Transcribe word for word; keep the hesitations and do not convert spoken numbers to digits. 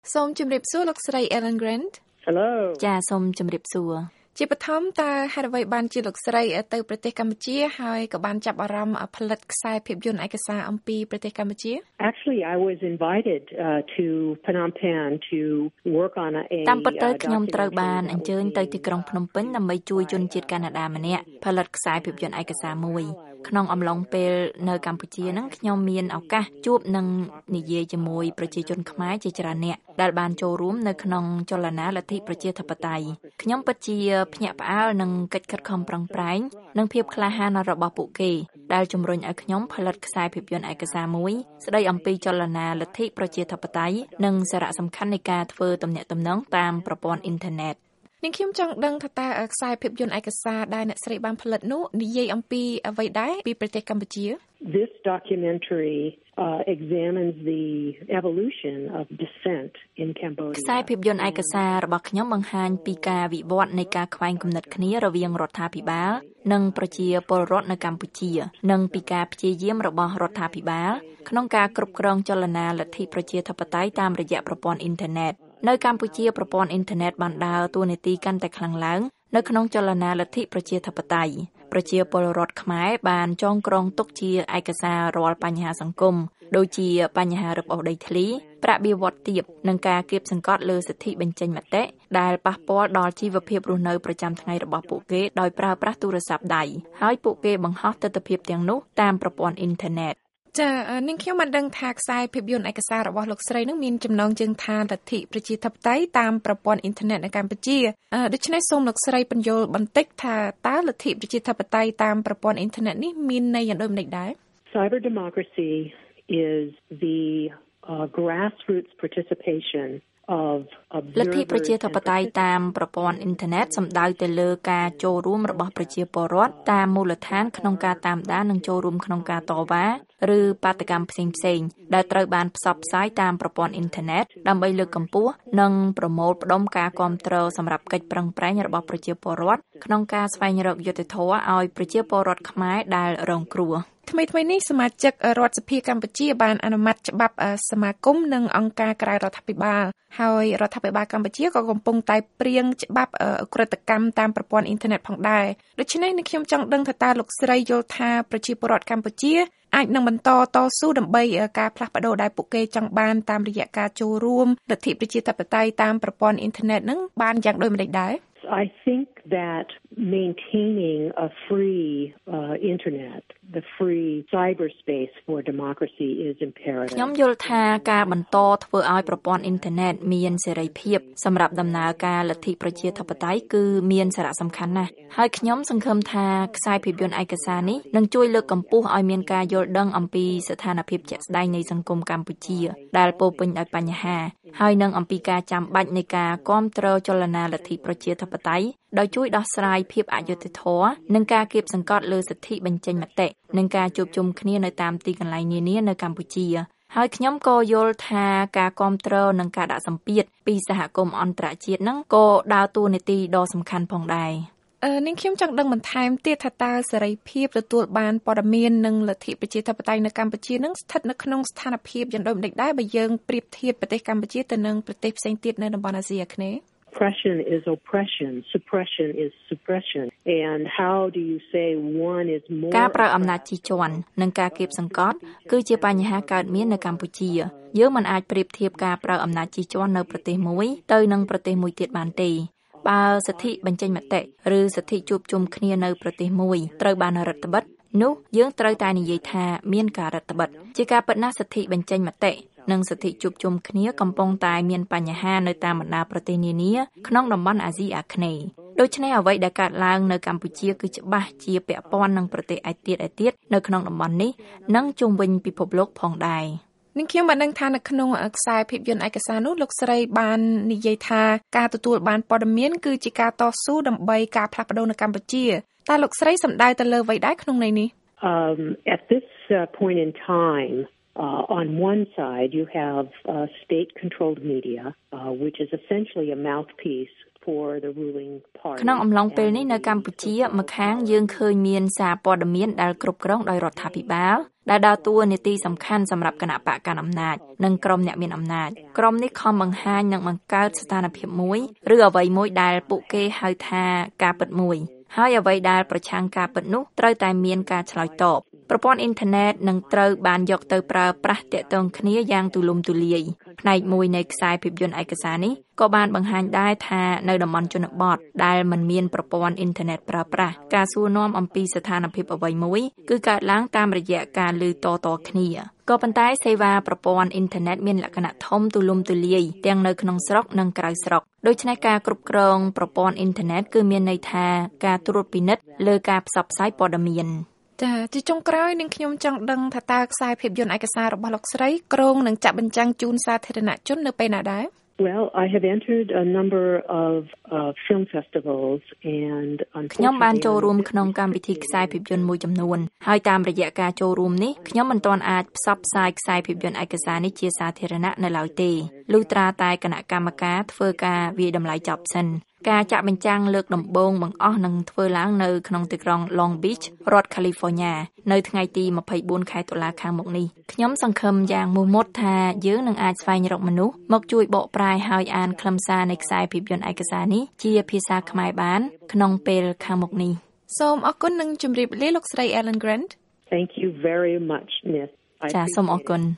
សូមជម្រាបសួរលោកស្រី Ellen Grant Hello ចាសូមជម្រាបសួរជាបឋមតើហេតុអ្វីបានជាលោកស្រីទៅប្រទេសកម្ពុជាហើយក៏បានចាប់អារម្មណ៍ផលិតខ្សែភាពយន្តឯកសារអំពីប្រទេសកម្ពុជា Actually I was invited uh, to Phnom Penh to work on a តាមពិតទៅខ្ញុំត្រូវបានអញ្ជើញទៅទីក្រុងភ្នំពេញដើម្បីជួយជនជាតិកាណាដាម្នាក់ផលិតខ្សែភាពយន្តឯកសារមួយក្នុងអំឡុងពេលនៅកម្ពុជាហ្នឹងខ្ញុំមានឱកាសជួបនិងនិយាយជាមួយប្រជាជនខ្មែរជាច្រើនអ្នកដែលបានចូលរួមនៅក្នុងចលនាលទ្ធិប្រជាធិបតេយ្យខ្ញុំពិតជាភ្ញាក់ផ្អើលនឹងកិច្ចខិតខំប្រឹងប្រែងនិងភាពក្លាហានរបស់ពួកគេដែលជំរុញឲ្យខ្ញុំផលិតខ្សែភាពយន្តឯកសារមួយស្ដីអំពីចលនាលទ្ធិប្រជាធិបតេយ្យនិងសារៈសំខាន់នៃការធ្វើទំនាក់ទំនងតាមប្រព័ន្ធអ៊ីនធឺណិតនាងខ្ញុំចង់ដឹងថាតើខ្សែភាពយន្តឯកសារដែលអ្នកស្រីបានផលិតនោះនិយាយអំពីអ្វីដែរពីប្រទេសកម្ពុជា This documentary uh, examines the evolution of dissent in Cambodia ខ្សែភាពយន្តឯកសាររបស់ខ្ញុំបង្ហាញពីការវិវត្តនៃការខ្វែងគំនិតគ្នារវាងរដ្ឋាភិបាលនិងប្រជាពលរដ្ឋនៅកម្ពុជានិងពីការព្យាយាមរបស់រដ្ឋាភិបាលក្នុងការគ្រប់គ្រងចលនាលទ្ធិប្រជាធិបតេយ្យតាមរយៈប្រព័ន្ធអ៊ីនធឺណិតនៅកម្ពុជាប្រព័ន្ធអ៊ីនធឺណិតបានដើរតួនាទីកាន់តែខ្លាំងឡើងនៅក្នុងចលនាលទ្ធិប្រជាធិបតេយ្យប្រជាពលរដ្ឋខ្មែរបានចងក្រងទុកជាឯកសាររាល់បញ្ហាសង្គមដូចជាបញ្ហារឹបអូសដីធ្លីប្រាក់បៀវត្សទាបនិងការគាបសង្កត់លើសិទ្ធិបញ្ចេញមតិដែលប៉ះពាល់ដល់ជីវភាពរស់នៅប្រចាំថ្ងៃរបស់ពួកគេដោយប្រើប្រាស់ទូរស័ព្ទដៃហើយពួកគេបង្ហោះទិដ្ឋភាពទាំងនោះតាមប្រព័ន្ធអ៊ីនធឺណិតចានាងខ្ញុំបានដឹងថាខ្សែភាពយន្តឯកសាររបស់លោកស្រីនឹងមានចំណងជើងថាលទ្ធិប្រជាធិបតេយ្យតាមប្រព័ន្ធអ៊ីនធឺណិតនៅកម្ពុជាដូច្នេះសូមលោកស្រីបញ្យល់បន្តិចថាតើលទ្ធិប្រជាធិបតេយ្យតាមប្រព័ន្ធអ៊ីនធឺណិតនេះមានន័យយ៉ាងដូចម្តេចដែរ Cyber democracy is the uh, grassroots participation of លទ្ធិប្រជាធិបតេយ្យតាមប្រព័ន្ធអ៊ីនធឺណិតសំដៅទៅលើការចូលរួមរបស់ប្រជាពលរដ្ឋតាមមូលដ្ឋានក្នុងការតាមដាននិងចូលរួមក្នុងការតវ៉ាឬបាតកម្មផ្សេងៗដែលត្រូវបានផ្សព្វផ្សាយតាមប្រព័ន្ធអ៊ីនធឺណិតដើម្បីលើកកម្ពស់និងប្រមូលផ្ដុំការគាំទ្រសម្រាប់កិច្ចប្រឹងប្រែងរបស់ប្រជាពលរដ្ឋក្នុងការស្វែងរកយុត្តិធម៌ឲ្យប្រជាពលរដ្ឋខ្មែរដែលរងគ្រោះថ្មីៗនេះសមាជិករដ្ឋសភាកម្ពុជាបានអនុម័តច្បាប់សមាគមនិងអង្គការក្រៅរដ្ឋាភិបាលហើយរដ្ឋាភិបាលកម្ពុជាក៏កំពុងតែព្រៀងច្បាប់ឧក្រិដ្ឋកម្មតាមប្រព័ន្ធអ៊ីនធឺណិតផងដែរដូច្នេះខ្ញុំចង់ដឹងថាតើលោកស្រីយល់ថាប្រជាពលរដ្ឋកម្ពុជាអាចនឹងបន្តតស៊ូដើម្បីការផ្លាស់ប្ដូរដែលពួកគេចង់បានតាមរយៈការចូលរួមលទ្ធិប្រជាធិបតេយ្យតាមប្រព័ន្ធអ៊ីនធឺណិតនឹងបានយ៉ាងដូចម្តេចដែរ I think that maintaining a free uh, internet, the free cyberspace for democracy is imperative. ខ្ញុំយល់ថាការបន្តធ្វើឲ្យប្រព័ន្ធអ៊ីនធឺណិតមានសេរីភាពសម្រាប់ដំណើរការលទ្ធិប្រជាធិបតេយ្យគឺមានសារៈសំខាន់ណាស់ហើយខ្ញុំសង្ឃឹមថាខ្សែភាពយន្តឯកសារនេះនឹងជួយលើកកម្ពស់ឲ្យមានការយល់ដឹងអំពីស្ថានភាពជាក់ស្ដែងនៃសង្គមកម្ពុជាដែលពោរពេញដោយបញ្ហាហើយនឹងអំពីការចាំបាច់នៃការគាំទ្រចលនាលទ្ធិប្រជាធិបតេយ្យដោយជួយដោះស្រាយភាពអយុត្តិធម៌និងការគាបសង្កត់លើសិទ្ធិបញ្ចេញមតិនិងការជួបជុំគ្នានៅតាមទីកន្លែងនានានៅកម្ពុជាហើយខ្ញុំក៏យល់ថាការគាំទ្រនិងការដាក់សម្ពាធពីសហគមន៍អន្តរជាតិហ្នឹងក៏ដើរតួនាទីដ៏សំខាន់ផងដែរអឺនាងខ្ញុំចង់ដឹងបន្ថែមទៀតថាតើសេរីភាពទទួលបានព័ត៌មាននិងលទ្ធិប្រជាធិបតេយ្យនៅកម្ពុជានឹងស្ថិតនៅក្នុងស្ថានភាពយ៉ាងដូចម្តេចដែរបើយើងប្រៀបធៀបប្រទេសកម្ពុជាទៅនឹងប្រទេសផ្សេងទៀតនៅតំបន់អាស៊ីអាគ្នេយ៍ Oppression is oppression, suppression is suppression. And how do you say one is more ការប្រើអំណាចជិះជាន់និងការគាបសង្កត់គឺជាបញ្ហាកើតមាននៅកម្ពុជាយើងមិនអាចប្រៀបធៀបការប្រើអំណាចជិះជាន់នៅប្រទេសមួយទៅនឹងប្រទេសមួយទៀតបានទេបើសិទ្ធិបញ្ចេញមតិឬសិទ្ធិជួបជុំគ្នានៅប្រទេសមួយត្រូវបានរដ្ឋបិទនោះយើងត្រូវតែនិយាយថាមានការរដ្ឋបិទជាការពិតណាស់សិទ្ធិបញ្ចេញមតិនិងសិទ្ធិជួបជុំគ្នាកំពុងតែមានបញ្ហានៅតាមបណ្ដាប្រទេសនានាក្នុងតំបន់អាស៊ីអាគ្នេយ៍ដូច្នេះអ្វីដែលកើតឡើងនៅកម្ពុជាគឺច្បាស់ជាពាក់ព័ន្ធនឹងប្រទេសឯទៀតឯទៀតនៅក្នុងតំបន់នេះនិងជុំវិញពិភពលោកផងដែរនាងខ្ញុំបានដឹងថានៅក្នុងខ្សែភាពយន្តឯកសារនោះលោកស្រីបាននិយាយថាការទទួលបានព័ត៌មានគឺជាការតស៊ូដើម្បីការផ្លាស់ប្ដូរនៅកម្ពុជាតើលោកស្រីសំដៅទៅលើអ្វីដែរក្នុងន័យនេះ Um, at this uh, point in time, uh, on one side you have uh, state-controlled media, uh, which is essentially a mouthpiece for the ruling party ក្នុងអំឡុងពេលនេះនៅកម្ពុជាមួយខាងយើងឃើញមានសារព័ត៌មានដែលគ្រប់គ្រងដោយរដ្ឋាភិបាលដែលដើរតួនាទីសំខាន់សម្រាប់គណៈបកកណ្ដាលអំណាចនិងក្រុមអ្នកមានអំណាចក្រុមនេះខំបង្ហាញនិងបង្កើតស្ថានភាពមួយឬអ្វីមួយដែលពួកគេហៅថាការពិតមួយហើយអ្វីដែលប្រឆាំងការពិតនោះត្រូវតែមានការឆ្លើយតបប្រព័ន្ធអ៊ីនធឺណិតនឹងត្រូវបានយកទៅប្រើប្រាស់ទាក់ទងគ្នាយ៉ាងទូលំទូលាយផ្នែកមួយនៃខ្សែភាពយន្តឯកសារនេះក៏បានបង្ហាញដែរថានៅតំបន់ជនបទដែលមិនមានប្រព័ន្ធអ៊ីនធឺណិតប្រើប្រាស់ការសួរនាំអំពីស្ថានភាពអ្វីមួយគឺកើតឡើងតាមរយៈការឮតៗគ្នាក៏ប៉ុន្តែសេវាប្រព័ន្ធអ៊ីនធឺណិតមានលក្ខណៈធំទូលំទូលាយទាំងនៅក្នុងស្រុកនិងក្រៅស្រុកដូច្នេះការគ្រប់គ្រងប្រព័ន្ធអ៊ីនធឺណិតគឺមានន័យថាការត្រួតពិនិត្យលើការផ្សព្វផ្សាយព័ត៌មានចាជាចុងក្រោយនឹងខ្ញុំចង់ដឹងថាតើខ្សែភាពយន្តឯកសាររបស់លោកស្រីក្រុងនឹងចាក់បញ្ចាំងជូនសាធារណជននៅពេលណាដែរ Well, I have entered a number of uh, film festivals and ខ្ញុំបានចូលរួមក្នុងកម្មវិធីខ្សែភាពយន្តមួយចំនួនហើយតាមរយៈការចូលរួមនេះខ្ញុំមិនទាន់អាចផ្សព្វផ្សាយខ្សែភាពយន្តឯកសារនេះជាសាធារណៈនៅឡើយទេលុះត្រាតែគណៈកម្មការធ្វើការវាយតម្លៃចប់សិនការចាក់បញ្ចាំងលើកដំបូងបង្អស់នឹងធ្វើឡើងនៅក្នុងទីក្រុង Long Beach រដ្ឋ California នៅថ្ងៃទីម្ភៃបួនខែតុលាខាងមុខនេះខ្ញុំសង្ឃឹមយ៉ាងមោះមុតថាយើងនឹងអាចស្វែងរកមនុស្សមកជួយបកប្រែហើយអានខ្លឹមសារនៃខ្សែភាពយន្តឯកសារនេះជាភាសាខ្មែរបានក្នុងពេលខាងមុខនេះសូមអរគុណនិងជម្រាបលាលោកស្រី Ellen Grant Thank you very much Miss ចាសសូមអរគុណ